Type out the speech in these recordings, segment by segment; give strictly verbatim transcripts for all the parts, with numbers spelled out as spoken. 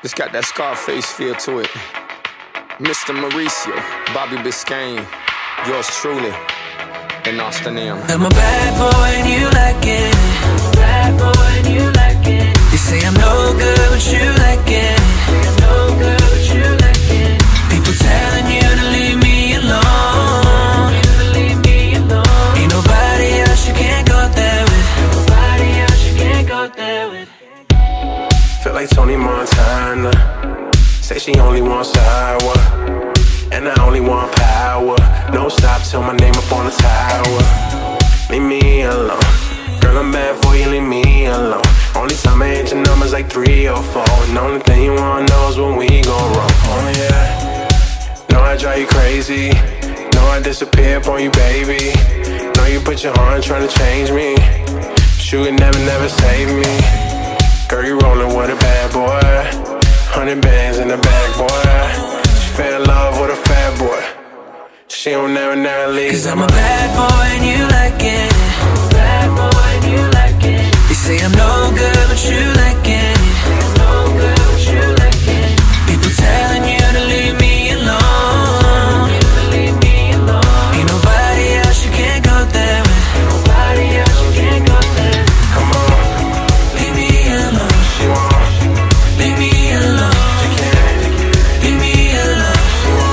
It's got that Scarface feel to it. Mister Mauricio, Bobby Biscayne, yours truly, and Austin M. I'm a bad boy and you like it. Bad boy and you like it. You say I'm no good, but you like it. I'm no good, but you like it. People telling you to leave me alone. You to leave me alone. Ain't nobody else you can't go there with. Nobody else you can't go there with. Feel like Tony Montana. Say she only wants sour, and I only want power. No stop till my name up on the tower. Leave me alone. Girl, I'm bad for you, leave me alone. Only time I hit your numbers like three or four. And the only thing you wanna know is when we gon' roll. Oh yeah. Know I drive you crazy. Know I disappear upon you, baby. Know you put your arm trying to change me, but you could never, never save me. Girl, you rollin' with a bad boy. Hundred bands in the bag, boy. She fell in love with a fat boy. She don't never, never leave. Cause I'm a bad boy and you like it. Bad boy and you like it. You say I'm no good, but you like it. I'm no good, but you like it. People telling you to leave me alone. You to leave me alone. Ain't nobody else you can't go there with. Nobody else you can't go there. Come on. Leave me alone. She won't. Leave me alone. She can't. Leave me alone.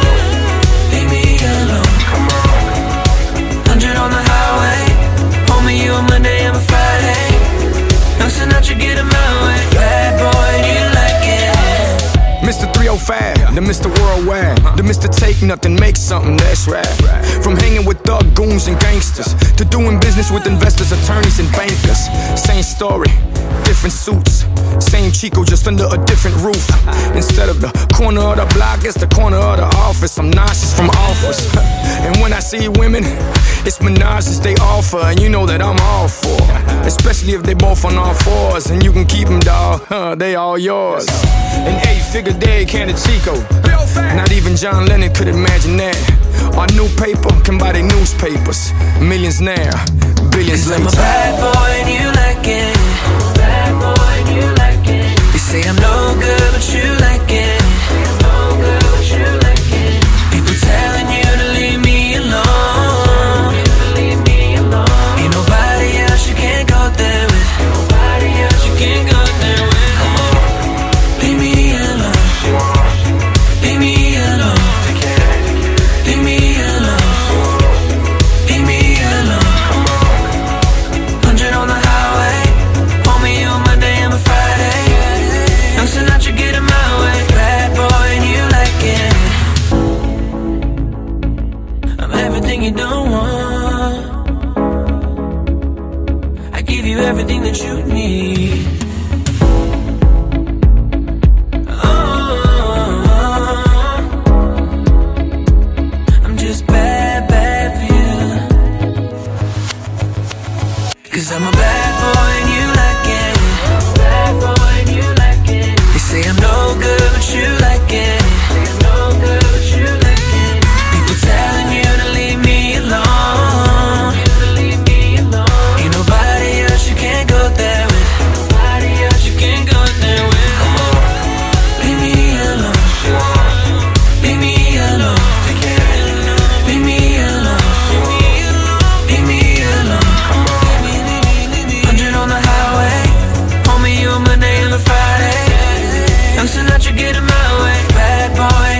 Leave me alone. Come on. Hundred on the highway. Homie, you a Monday, I'm a Friday. No Sinatra, get him my way. Bad boy, you like it. Mister three oh five, the Mister Worldwide, the Mister Take Nothing, Make Something, that's right. From hanging with thug goons and gangsters to doing business with investors, attorneys, and bankers. Same story, different suits. Same Chico, just under a different roof. Instead of the corner of the block, it's the corner of the office. I'm nauseous from offers. And when I see women, it's menages they offer, and you know that I'm all for. Especially if they both on all fours, and you can keep them, dawg, huh, they all yours. An eight-figure day, can of Chico. Not even John Lennon could imagine that. Our new paper can buy their newspapers. Millions now, billions Cause later. I'm a bad boy and you like it. Bad boy and you like it. You say I'm no good, but you like it. I'm no good, but you like it. People telling you to leave me alone. You to leave me alone. Ain't nobody else you can't go there with. Nobody else you can't go there with. Come on. Leave me alone. She won't. Leave me alone. She can't. Leave me alone. Leave me alone. Come on. Hundred on the highway. Homie, you a Monday, I'm a Friday. No Sinatra, get him my way. Bad boy and you like it. I'm everything you don't want. I give you everything that you need. Cause I'm a bad boy and you like it. Bad boy and you like it. They say I'm no good, but you like it. I'm no good, but you like it. People telling you to leave me alone. You to leave me alone. Ain't nobody else you can't go there with. Nobody else you can't go there with. Come on. Leave me alone. She won't. Leave me alone. She can't. Leave me alone. Leave me alone. Come on. Hundred on the highway. Homie, you a Monday and a Friday. Young Sinatra, get him my way. Bad boy